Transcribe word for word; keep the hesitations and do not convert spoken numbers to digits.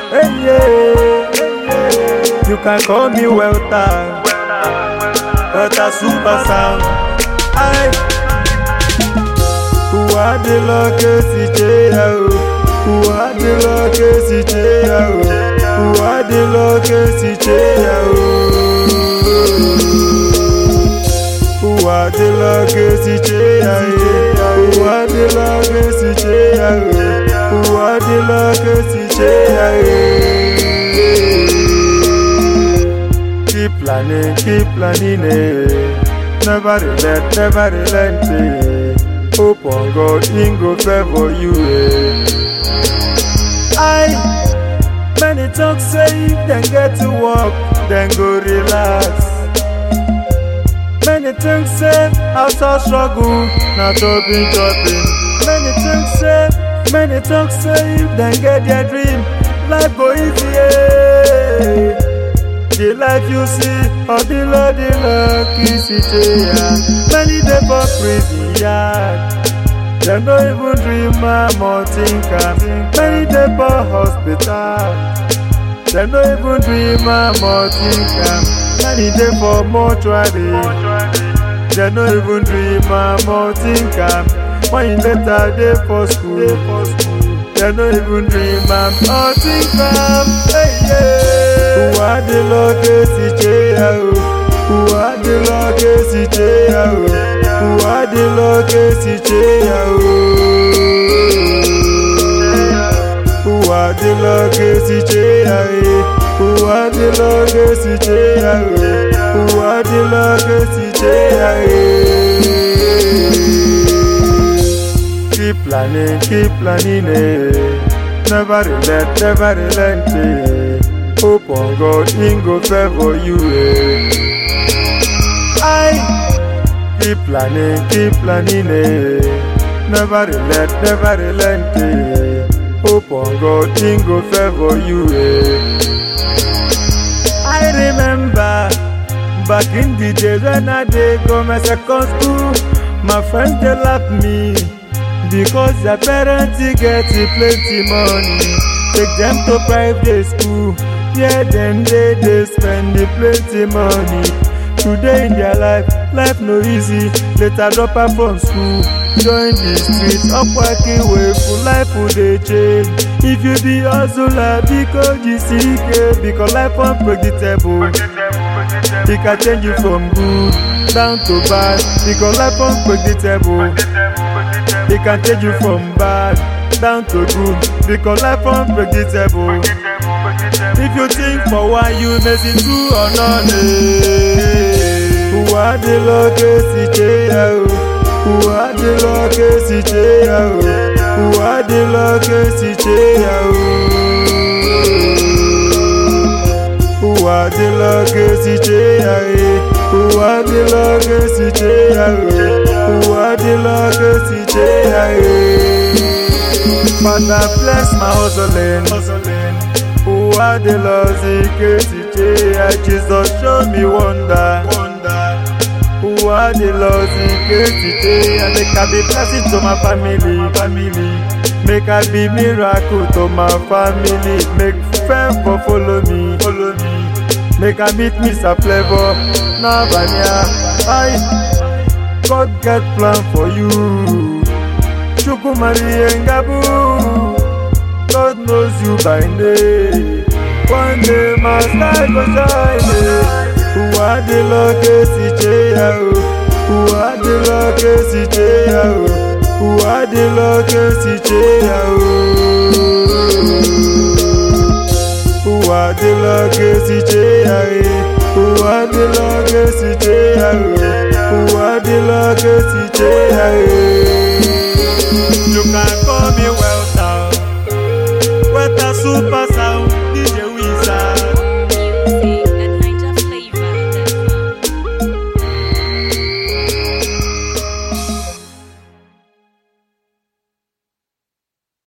Hey, yeah. You can call me Welter, Welter Super Sound. Aye. Who are the luckiest jail? Who are the luckiest jail? Who are the luckiest jail? Who are the luckiest jail? Who are the luckiest jail? Who are the luckiest jail? Keep planning, keep planning, eh. Never relent, never relent, eh. Hope on God, He go favor you, eh. I many talk say if them get to work, then go relax. Many think say outside struggle, not chopping, chopping. Many think say, many talk say if them get their dream, life go easy, eh. The life you see, or the Lord, the lucky city, yeah. Many dey for prison yard, dem no even dream am or think am. Many dey for hospital, dem no even dream am or think am. Many dey for mortuary, dem no even dream am or think am. When you later dey for school, dem no even dream am or think am. Hey, yeah. Who are the luckiest jail? Who are the luckiest jail? Who are the luckiest jail? Who are the luckiest jail? Who are the luckiest jail? Who are the luckiest jail? Keep planning, keep planning, eh. Never relent, never relent, eh. Hope on God, He go favor you, eh. I keep planning, keep planning, eh. Never relent, never relent, eh. Hope on God, He go favor you, eh. I remember back in the days when I dey go my second school, my friends dey laugh me because their parents get plenty money. Take them to private school. Yeah, then they, they spend the plenty money. Today in their life, life no easy. Later drop out from school, join the street, up working way for life will they change. If you be hustler, because you see it, because life unpredictable. It can change you from good down to bad, because life unpredictable. It can change you from bad down to good, because life unpredictable. If you think for why you may see two or none, eh. Who are the luckiest jail? Who are the luckiest jail? Who are the luckiest jail? Who are the luckiest jail? Who are the luckiest jail? Who are the luckiest jail? Father bless my hustling, hustling. Who are the luckiest jail? Jesus show me wonder, wonder. Who are the luckiest jail? Make I be blessing to my family, family. Make I be miracle to my family. Make favor follow me, follow me. Make I meet Mister Flavor, Navania. I God get plan for you. Chuku Marie Ngabu. God knows you by name. One day my sky go shine. Who are the luckiest jail? Who are the luckiest jail? Who are the luckiest jail? Who are the luckiest jail? Who are the luckiest jail? Who are the luckiest jail? You can call me Welter, Welter Super